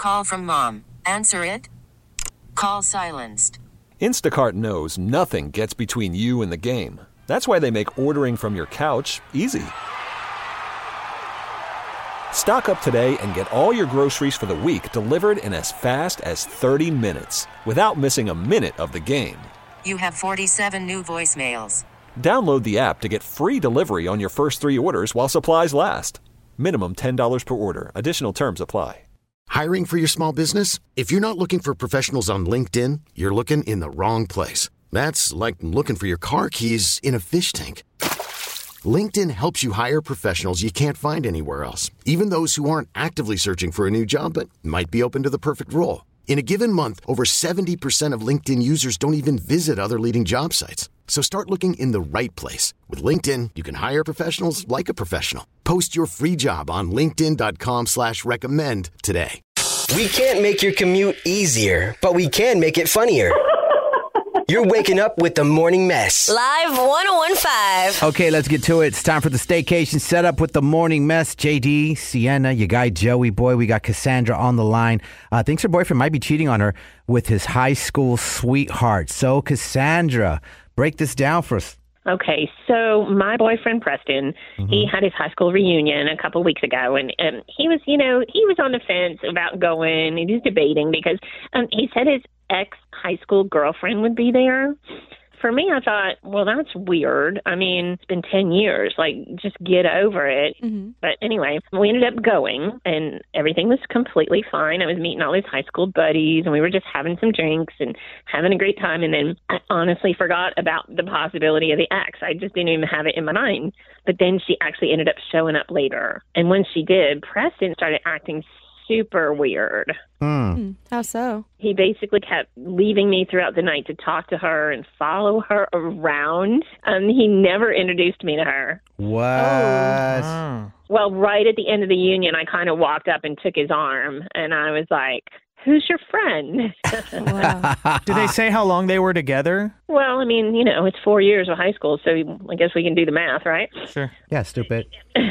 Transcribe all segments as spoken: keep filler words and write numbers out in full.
Call from mom. Answer it. Call silenced. Instacart knows nothing gets between you and the game. That's why they make ordering from your couch easy. Stock up today and get all your groceries for the week delivered in as fast as thirty minutes without missing a minute of the game. You have forty-seven new voicemails. Download the app to get free delivery on your first three orders while supplies last. Minimum ten dollars per order. Additional terms apply. Hiring for your small business? If you're not looking for professionals on LinkedIn, you're looking in the wrong place. That's like looking for your car keys in a fish tank. LinkedIn helps you hire professionals you can't find anywhere else, even those who aren't actively searching for a new job but might be open to the perfect role. In a given month, over seventy percent of LinkedIn users don't even visit other leading job sites. So start looking in the right place. With LinkedIn, you can hire professionals like a professional. Post your free job on linkedin.com slash recommend today. We can't make your commute easier, but we can make it funnier. You're waking up with the Morning Mess. Live one oh one point five. Okay, let's get to it. It's time for the staycation setup with the Morning Mess. J D, Sienna, your guy Joey. Boy, we got Cassandra on the line. Uh, thinks her boyfriend might be cheating on her with his high school sweetheart. So, Cassandra, break this down for us. Okay, so my boyfriend, Preston, mm-hmm. he had his high school reunion a couple of weeks ago, and um, he was, you know, he was on the fence about going. He was debating because um, he said his ex-high school girlfriend would be there. For me, I thought, well, that's weird. I mean, it's been ten years. Like, just get over it. Mm-hmm. But anyway, we ended up going, and everything was completely fine. I was meeting all his high school buddies, and we were just having some drinks and having a great time. And then I honestly forgot about the possibility of the ex. I just didn't even have it in my mind. But then she actually ended up showing up later. And when she did, Preston started acting super weird. Mm. How so? He basically kept leaving me throughout the night to talk to her and follow her around. Um, he never introduced me to her. What? Oh. Well, right at the end of the union, I kind of walked up and took his arm, and I was like, who's your friend? Wow. Did they say how long they were together? Well, I mean, you know, it's four years of high school, so I guess we can do the math, right? Sure. Yeah, stupid.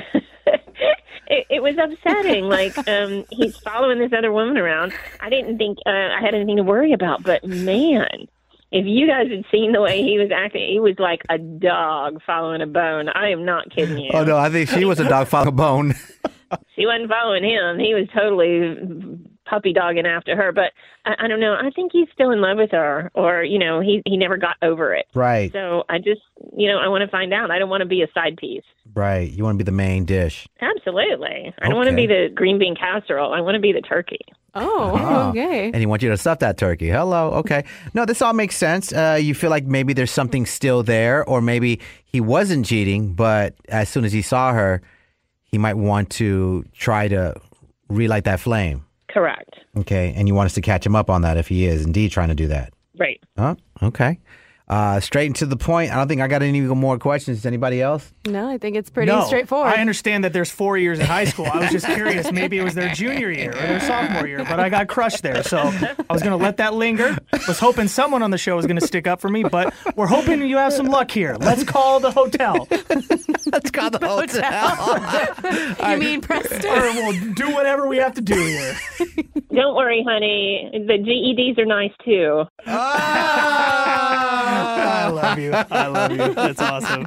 It, it was upsetting. Like, um, he's following this other woman around. I didn't think uh, I had anything to worry about, but man, if you guys had seen the way he was acting, he was like a dog following a bone. I am not kidding you. Oh, no, I think she was a dog following a bone. She wasn't following him. He was totally puppy dogging after her. But I, I don't know. I think he's still in love with her, or, you know, he, he never got over it. Right. So I just, you know, I want to find out. I don't want to be a side piece. Right. You want to be the main dish. Absolutely. I don't want to be the green bean casserole. I want to be the turkey. Oh, Oh. okay. And he wants you to stuff that turkey. Hello. Okay. No, this all makes sense. Uh, you feel like maybe there's something still there, or maybe he wasn't cheating, but as soon as he saw her, he might want to try to relight that flame. Correct. Okay. And you want us to catch him up on that if he is indeed trying to do that. Right. Oh, okay. Uh, straight and to the point. I don't think I got any more questions. Does anybody else? No, I think it's pretty no, straightforward. I understand that there's four years in high school. I was just curious. Maybe it was their junior year or their sophomore year, but I got crushed there. So I was going to let that linger. Was hoping someone on the show was going to stick up for me, but we're hoping you have some luck here. Let's call the hotel. Let's call the hotel. You mean Preston? Or we'll do whatever we have to do here. Don't worry, honey. The G E Ds are nice, too. I love you. I love you. That's awesome.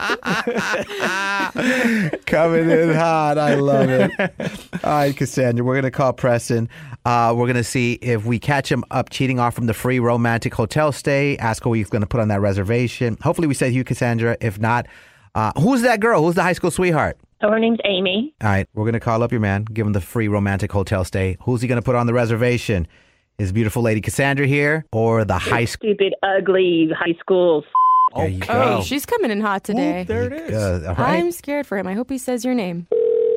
Coming in hot. I love it. All right, Cassandra, we're going to call Preston. Uh, we're going to see if we catch him up cheating off from the free romantic hotel stay. Ask her what he's going to put on that reservation. Hopefully we said you, Cassandra. If not, uh, who's that girl? Who's the high school sweetheart? Oh, her name's Amy. All right, we're going to call up your man, give him the free romantic hotel stay. Who's he going to put on the reservation? Is beautiful lady Cassandra here, or the high school? Stupid, ugly high school. There you Oh, go. she's coming in hot today. Ooh, there it is. Uh, all right. I'm scared for him. I hope he says your name.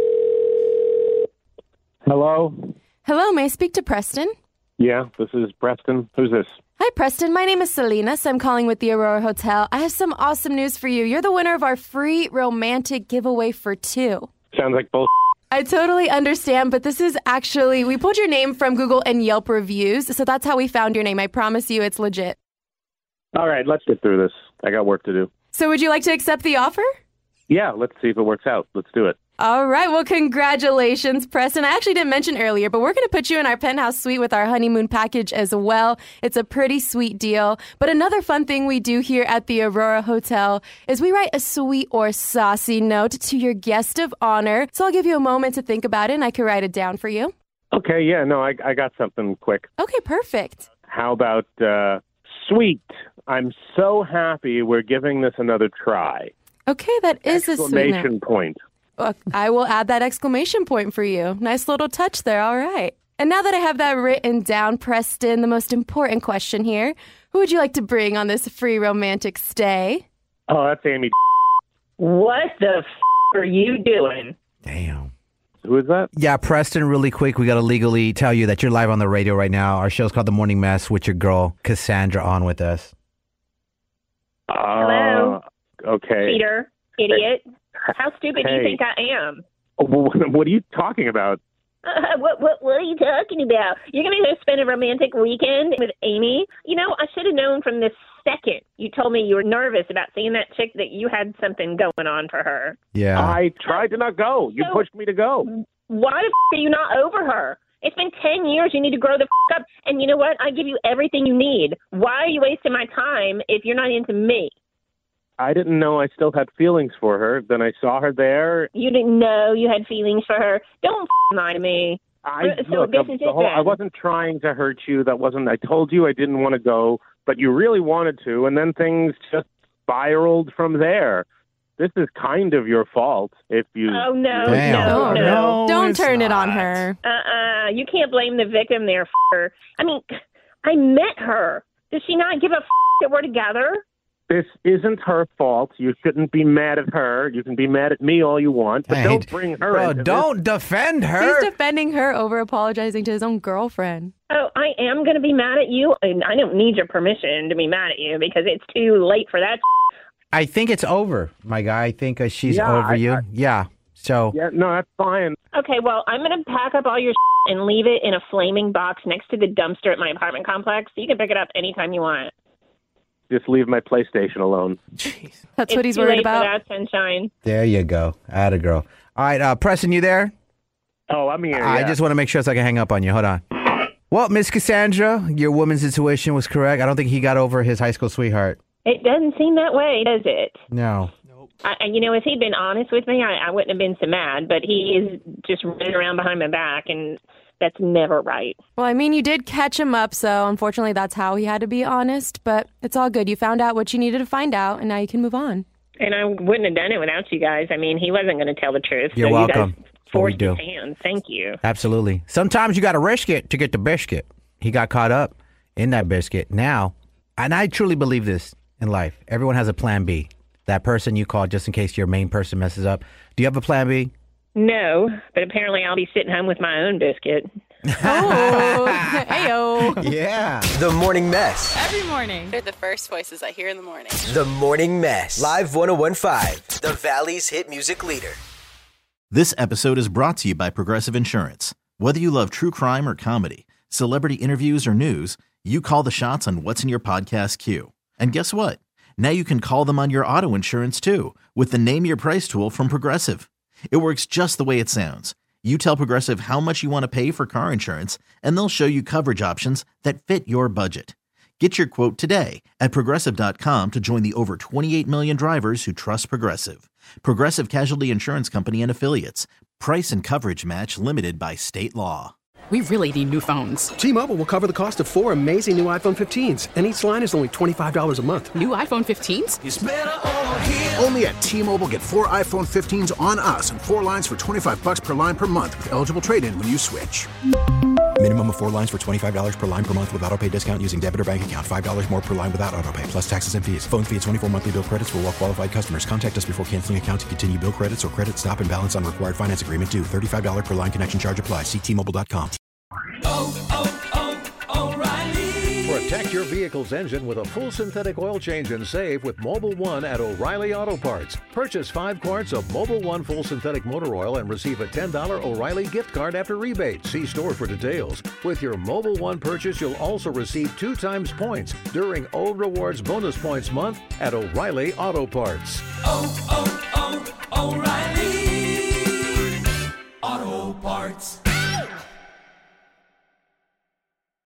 Hello? Hello, may I speak to Preston? Yeah, this is Preston. Who's this? Hi, Preston. My name is Salinas. I'm calling with the Aurora Hotel. I have some awesome news for you. You're the winner of our free romantic giveaway for two. Sounds like bull. I totally understand, but this is actually, we pulled your name from Google and Yelp reviews, so that's how we found your name. I promise you it's legit. All right, let's get through this. I got work to do. So would you like to accept the offer? Yeah, let's see if it works out. Let's do it. All right. Well, congratulations, Preston. I actually didn't mention earlier, but we're going to put you in our penthouse suite with our honeymoon package as well. It's a pretty sweet deal. But another fun thing we do here at the Aurora Hotel is we write a sweet or saucy note to your guest of honor. So I'll give you a moment to think about it, and I can write it down for you. Okay, yeah, no, I, I got something quick. Okay, perfect. How about uh, sweet? I'm so happy we're giving this another try. Okay, that is a sweet note. Exclamation point. Well, I will add that exclamation point for you. Nice little touch there. All right. And now that I have that written down, Preston, the most important question here. Who would you like to bring on this free romantic stay? Oh, that's Amy. What the f*** are you doing? Damn. Who is that? Yeah, Preston, really quick, we got to legally tell you that you're live on the radio right now. Our show's called The Morning Mess with your girl, Cassandra, on with us. Uh, Hello? Okay. Peter, idiot. How stupid do you Hey. think I am? What are you talking about? Uh, what, what what are you talking about? You're going to go spend a romantic weekend with Amy? You know, I should have known from the second you told me you were nervous about seeing that chick that you had something going on for her. Yeah. I tried to not go. You So- pushed me to go. Why the f*** are you not over her? It's been ten years. You need to grow the f*** up. And you know what? I give you everything you need. Why are you wasting my time if you're not into me? I didn't know I still had feelings for her. Then I saw her there. You didn't know you had feelings for her. Don't f*** lie to me. I, So look, this the, is the it whole, I then. wasn't trying to hurt you. That wasn't. I told you I didn't want to go, but you really wanted to, and then things just spiraled from there. This is kind of your fault if you. Oh, no, Damn. no, Oh, no. no. Don't it's turn it on not. her. Uh-uh. You can't blame the victim there, f***er. I mean, I met her. Does she not give a f*** that we're together? This isn't her fault. You shouldn't be mad at her. You can be mad at me all you want, but Hey, don't bring her Bro, into don't defend her. He's defending her over apologizing to his own girlfriend. Oh, I am going to be mad at you, and I don't need your permission to be mad at you because it's too late for that. I think it's over, my guy. I think uh, she's Yeah, over I- you. I- yeah. So, this. Yeah, no, that's fine. Okay, well, I'm going to pack up all your and leave it in a flaming box next to the dumpster at my apartment complex, so you can pick it up anytime you want. Just leave my PlayStation alone. Jeez. That's It's what he's too worried late about. for that, sunshine. there you go. Atta girl. All right, uh, Preston, you there? Oh, I'm here. I yeah. just want to make sure so I can hang up on you. Hold on. Well, Miss Cassandra, your woman's intuition was correct. I don't think he got over his high school sweetheart. It doesn't seem that way, does it? No. I, I- you know, if he'd been honest with me, I, I wouldn't have been so mad. But he is just running around behind my back, and that's never right. Well, I mean, you did catch him up, so unfortunately that's how he had to be honest. But it's all good. You found out what you needed to find out, and now you can move on. And I wouldn't have done it without you guys. I mean, he wasn't going to tell the truth. You're so welcome. You guys That's what we forced do. his hand. Thank you. Absolutely. Sometimes you got to risk it to get the biscuit. He got caught up in that biscuit. Now, and I truly believe this in life, everyone has a plan B. That person you call just in case your main person messes up. Do you have a plan B? No, but apparently I'll be sitting home with my own biscuit. Oh, heyo. Yeah. The Morning Mess. Every morning. They're the first voices I hear in the morning. The Morning Mess. Live one oh one point five. The Valley's hit music leader. This episode is brought to you by Progressive Insurance. Whether you love true crime or comedy, celebrity interviews or news, you call the shots on what's in your podcast queue. And guess what? Now you can call them on your auto insurance too with the Name Your Price tool from Progressive. It works just the way it sounds. You tell Progressive how much you want to pay for car insurance, and they'll show you coverage options that fit your budget. Get your quote today at Progressive dot com to join the over twenty-eight million drivers who trust Progressive. Progressive Casualty Insurance Company and Affiliates. Price and coverage match limited by state law. We really need new phones. T-Mobile will cover the cost of four amazing new iPhone fifteens, and each line is only twenty-five dollars a month. New iPhone fifteens? It's better over here. Only at T-Mobile, get four iPhone fifteens on us and four lines for twenty-five bucks per line per month with eligible trade-in when you switch. Minimum of four lines for twenty-five dollars per line per month with autopay discount using debit or bank account. five dollars more per line without autopay, plus taxes and fees. Phone fee at twenty-four monthly bill credits for well-qualified customers. Contact us before canceling account to continue bill credits or credit stop and balance on required finance agreement due. thirty-five dollars per line connection charge applies. See T Mobile dot com. Oh, oh, oh, O'Reilly. Protect your vehicle's engine with a full synthetic oil change and save with Mobile One at O'Reilly Auto Parts. Purchase five quarts of Mobile One full synthetic motor oil and receive a ten dollars O'Reilly gift card after rebate. See store for details. With your Mobile One purchase, you'll also receive two times points during O Rewards Bonus Points Month at O'Reilly Auto Parts. Oh, oh, oh, O'Reilly. Parts.